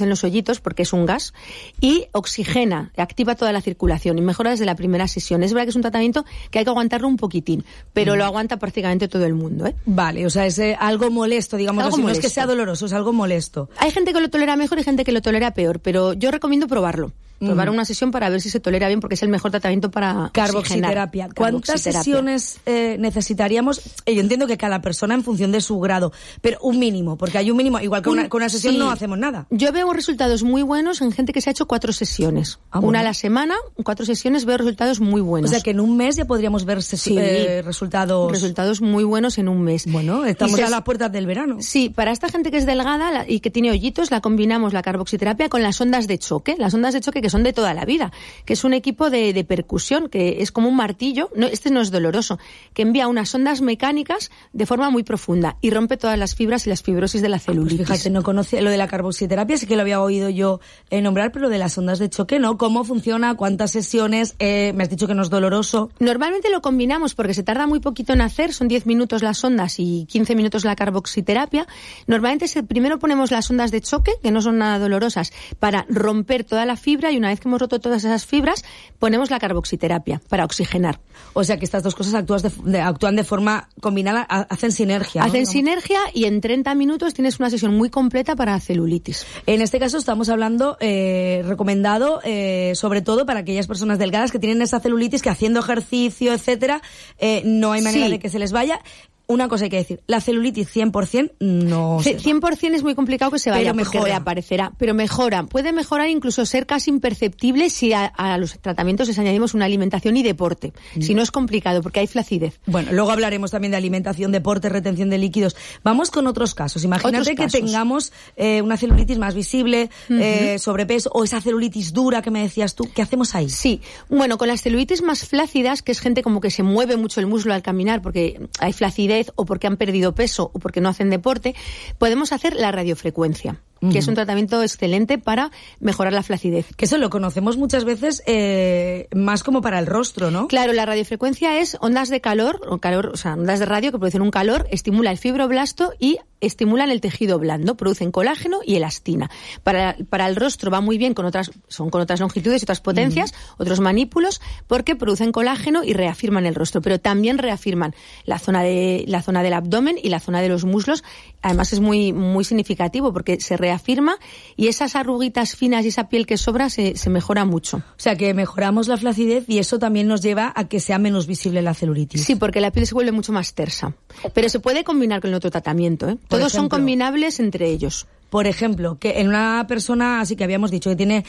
dicen los hoyitos, porque es un gas, y oxigena, activa toda la circulación y mejora desde la primera sesión. Es verdad que es un tratamiento que hay que aguantarlo un poquitín, pero lo aguanta prácticamente todo el mundo, ¿eh? Vale, o sea, es algo molesto, digamos así, no es que sea doloroso, es algo molesto. Hay gente que lo tolera mejor y gente que lo tolera peor, pero yo recomiendo probarlo. Probar una sesión para ver si se tolera bien, porque es el mejor tratamiento para carboxiterapia. ¿Cuántas sesiones necesitaríamos? Yo entiendo que cada persona en función de su grado, pero un mínimo, porque hay un mínimo, igual que con una sesión no hacemos nada. Yo veo resultados muy buenos en gente que se ha hecho 4 sesiones. Bueno. Una a la semana, 4 sesiones, veo resultados muy buenos. O sea que en un mes ya podríamos ver resultados. Resultados muy buenos en un mes. Bueno, estamos a las puertas del verano. Sí, para esta gente que es delgada y que tiene hoyitos, la combinamos la carboxiterapia con las ondas de choque. Las ondas de choque que son de toda la vida, que es un equipo de percusión, que es como un martillo, este no es doloroso, que envía unas ondas mecánicas de forma muy profunda y rompe todas las fibras y las fibrosis de la celulitis. Pues fíjate, no conocía lo de la carboxiterapia, sí que lo había oído yo nombrar, pero lo de las ondas de choque, ¿no? ¿Cómo funciona? ¿Cuántas sesiones? Me has dicho que no es doloroso. Normalmente lo combinamos porque se tarda muy poquito en hacer, son 10 minutos las ondas y 15 minutos la carboxiterapia. Normalmente primero ponemos las ondas de choque, que no son nada dolorosas, para romper toda la fibra, y una vez que hemos roto todas esas fibras, ponemos la carboxiterapia para oxigenar. O sea que estas dos cosas actúan de forma combinada, hacen sinergia, ¿no? Hacen sinergia y en 30 minutos tienes una sesión muy completa para celulitis. En este caso estamos hablando recomendado sobre todo para aquellas personas delgadas que tienen esa celulitis, que haciendo ejercicio, etcétera, no hay manera de que se les vaya. Una cosa hay que decir, la celulitis 100% no se va. 100% es muy complicado que se vaya, porque reaparecerá, pero mejora. Puede mejorar, incluso ser casi imperceptible si a los tratamientos les añadimos una alimentación y deporte. Si no es complicado, porque hay flacidez. Bueno, luego hablaremos también de alimentación, deporte, retención de líquidos. Vamos con otros casos. Imagínate que tengamos una celulitis más visible, sobrepeso, o esa celulitis dura que me decías tú. ¿Qué hacemos ahí? Sí, bueno, con las celulitis más flácidas, que es gente como que se mueve mucho el muslo al caminar porque hay flacidez, o porque han perdido peso o porque no hacen deporte, podemos hacer la radiofrecuencia, que es un tratamiento excelente para mejorar la flacidez. Que eso lo conocemos muchas veces más como para el rostro, ¿no? Claro, la radiofrecuencia es ondas de calor, o sea, ondas de radio que producen un calor, estimula el fibroblasto y estimulan el tejido blando, producen colágeno y elastina. Para el rostro va muy bien con otras longitudes y otras potencias, otros manípulos, porque producen colágeno y reafirman el rostro, pero también reafirman la zona del abdomen y la zona de los muslos. Además es muy, muy significativo porque se reafirma y esas arruguitas finas y esa piel que sobra se mejora mucho. O sea que mejoramos la flacidez y eso también nos lleva a que sea menos visible la celulitis. Sí, porque la piel se vuelve mucho más tersa. Pero se puede combinar con el otro tratamiento, ¿eh? Todos son combinables entre ellos. Por ejemplo, que en una persona, así que habíamos dicho, que tiene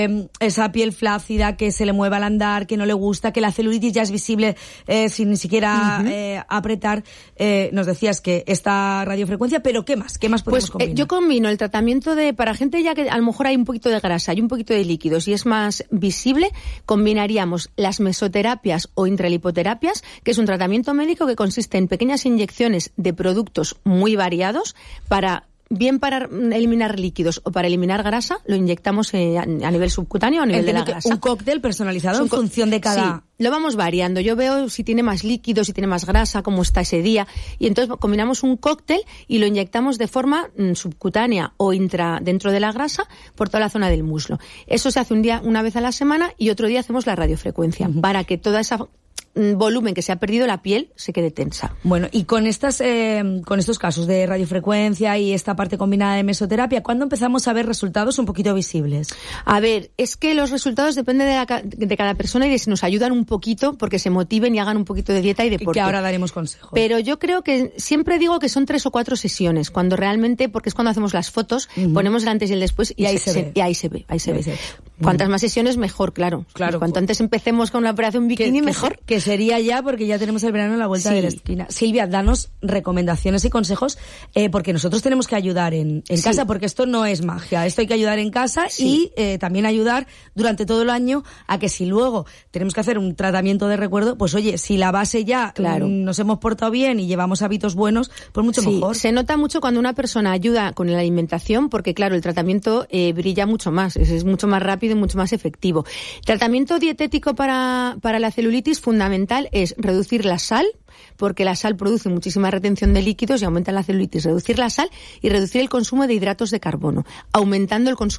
esa piel flácida, que se le mueve al andar, que no le gusta, que la celulitis ya es visible sin ni siquiera apretar, nos decías que esta radiofrecuencia, pero ¿qué más? ¿Qué más podemos combinar? Yo combino el tratamiento para gente ya que a lo mejor hay un poquito de grasa y un poquito de líquidos y es más visible, combinaríamos las mesoterapias o intralipoterapias, que es un tratamiento médico que consiste en pequeñas inyecciones de productos muy variados para eliminar líquidos o para eliminar grasa, lo inyectamos a nivel subcutáneo o a nivel de la grasa. Un cóctel personalizado en función de cada... Sí, lo vamos variando. Yo veo si tiene más líquidos, si tiene más grasa, cómo está ese día. Y entonces combinamos un cóctel y lo inyectamos de forma subcutánea o dentro de la grasa por toda la zona del muslo. Eso se hace una vez a la semana y otro día hacemos la radiofrecuencia para que toda esa volumen que se ha perdido la piel se quede tensa. Bueno, y con estos casos de radiofrecuencia y esta parte combinada de mesoterapia, ¿cuándo empezamos a ver resultados un poquito visibles? A ver, es que los resultados dependen de cada persona y de si nos ayudan un poquito porque se motiven y hagan un poquito de dieta y deporte. Y que ahora daremos consejos. Pero yo creo que siempre digo que son 3 o 4 sesiones, cuando realmente, porque es cuando hacemos las fotos, ponemos el antes y el después y ahí se ve. Cuantas más sesiones, mejor, claro. Cuanto antes empecemos con una operación bikini, mejor. Que sería ya, porque ya tenemos el verano a la vuelta de la esquina. Silvia, danos recomendaciones y consejos, porque nosotros tenemos que ayudar en casa, porque esto no es magia. Esto hay que ayudar en casa y también ayudar durante todo el año a que si luego tenemos que hacer un tratamiento de recuerdo, pues oye, si la base ya nos hemos portado bien y llevamos hábitos buenos, pues mucho mejor. Se nota mucho cuando una persona ayuda con la alimentación, porque claro, el tratamiento brilla mucho más, es mucho más rápido y mucho más efectivo. Tratamiento dietético para la celulitis fundamental es reducir la sal, porque la sal produce muchísima retención de líquidos y aumenta la celulitis. Reducir la sal y reducir el consumo de hidratos de carbono, aumentando el consumo